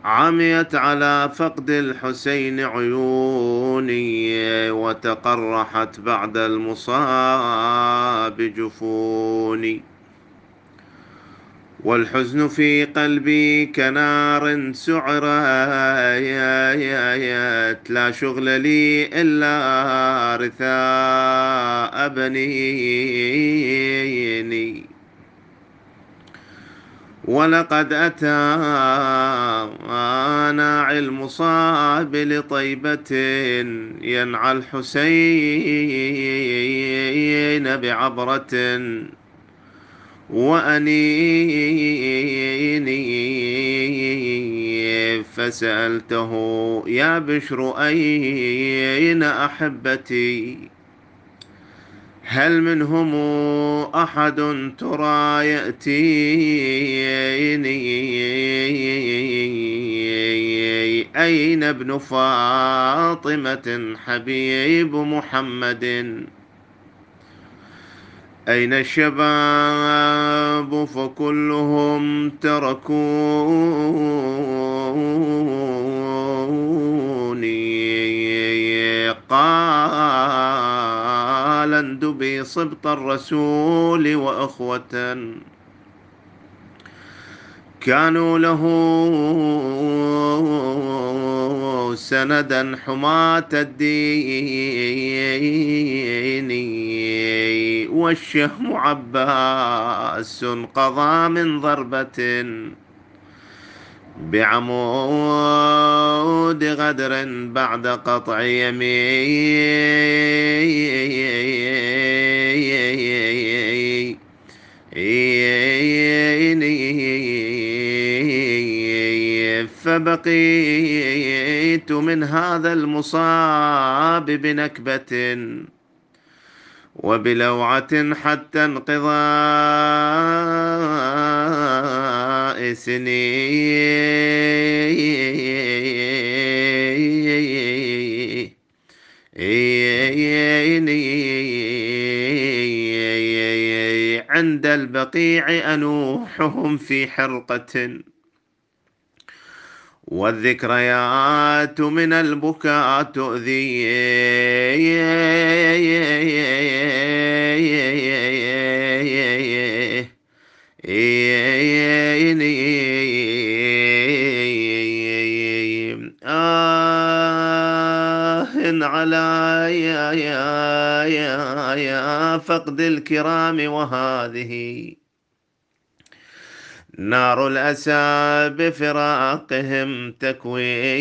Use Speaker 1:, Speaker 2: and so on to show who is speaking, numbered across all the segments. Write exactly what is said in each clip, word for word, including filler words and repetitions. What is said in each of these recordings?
Speaker 1: عميت على فقد الحسين عيوني، وتقرحت بعد المصاب جفوني، والحزن في قلبي كنار سعرت، لا شغل لي إلا رثاء بنيني. ولقد أتى ناعي المصاب لطيبة، ينعى الحسين بعبرة وأنيني، فسألته يا بشر أين أحبتي؟ هل منهم أحد ترى يأتيني؟ أين ابن فاطمة حبيب محمد؟ أين الشباب فكلهم تركوني؟ قال اندبي صبط الرسول وأخوة كانوا له سندا حماة الدين، والشهم عباس قضى من ضربة بعمود غدر بعد قطع يمين، فبقيت من هذا المصاب بنكبة وبلوعة حتى انقضاء سنين. عند البقيع أنوحهم في حرقة، والذكريات من البكاء تؤذي. آه على يا يا يا يا فقد الكرام، وهذه نار الأسى بفراقهم تكوي.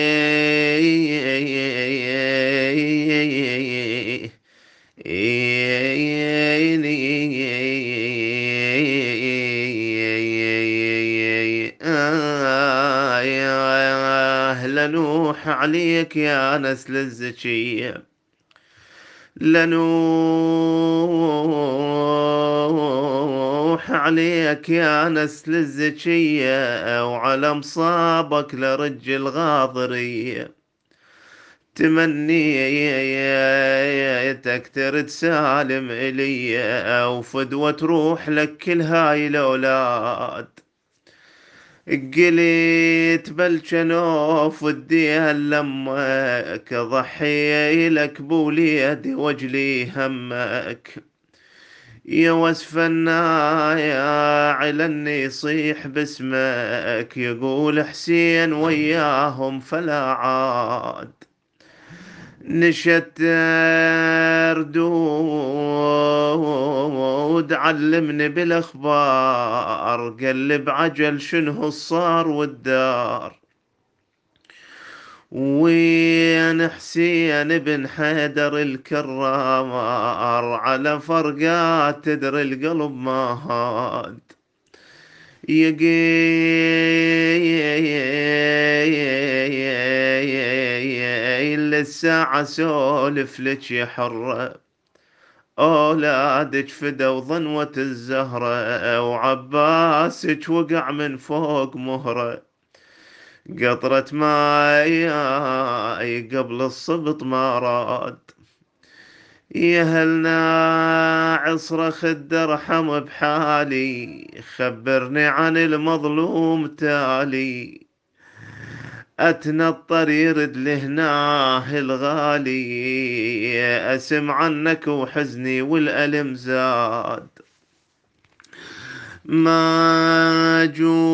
Speaker 1: آه لنوح عليك يا نسل الزكية، لنوح عليك يا نسل الزكية، وعلى مصابك لرج الغاضرية تمنيتك ترد سالم إلي، وفدوة تروح لك كل هاي الأولاد. قليت بالجنوف ودي لمك، ضحي لك بوليدي واجلي همك. يا وصف النايا لاني يصيح باسمك، يقول حسين وياهم فلا عاد. نشت ردود علمني بالاخبار، قلب عجل شنو الصار والدار. وين حسين بن حيدر الكرار، على فرقات تدري القلب ما هاد. يقيل الساعة سولف لك يا حرة، أولادك فدوا ظنوة الزهرة، وعباسك وقع من فوق مهرة. قطرة ماي قبل الصبط ما راد. يهلنا عصرخ الدرحم بحالي، خبرني عن المظلوم تالي. أتنطر يرد لهناه الغالي، أسمع عنك وحزني والألم زاد. ما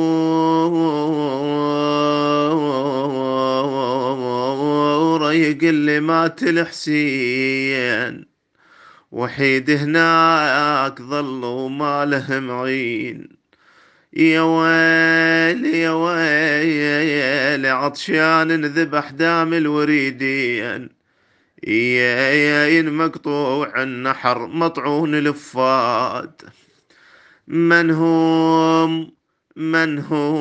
Speaker 1: جور يقل لي مات الحسين، وحيد هناك ظل وما له معين. يا ويل يا ويل عطشان انذبح دام الوريدين، يا يا مقطوع النحر مطعون الفات. من هم من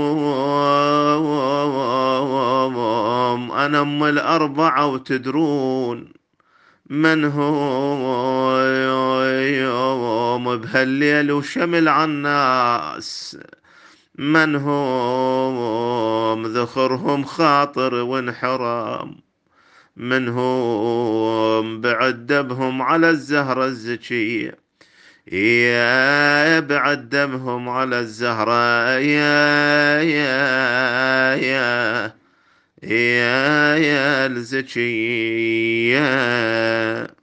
Speaker 1: هم أنا أم الأربعة وتدرون من هم بهالليل وشمل عالناس. من هم ذخرهم خاطر وانحرام، منهم بعد دبهم على الزهرة الزكية، يا بعد دمهم على الزهرة يا يا يا يا يا الزكية.